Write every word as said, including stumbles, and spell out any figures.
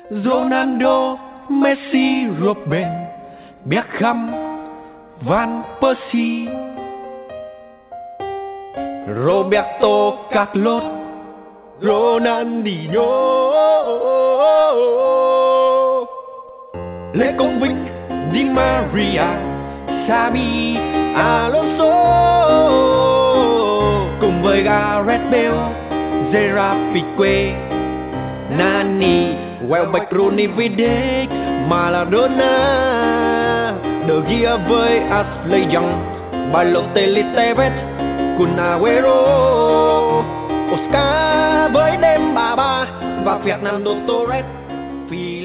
Ronaldo, Messi, Robben, Beckham, Van Persie, Roberto Carlos, Ronaldinho, Lê Công Vinh, Di Maria, Xabi Alonso, cùng với Gareth Bale, Gerard Piqué, Nani, Welbeck, Rooney, Vidic, Maradona, De Gea với Ashley Young, Balotelli, Tevez, Kun Agüero, Oscar với Demba Ba và Fernando Torres.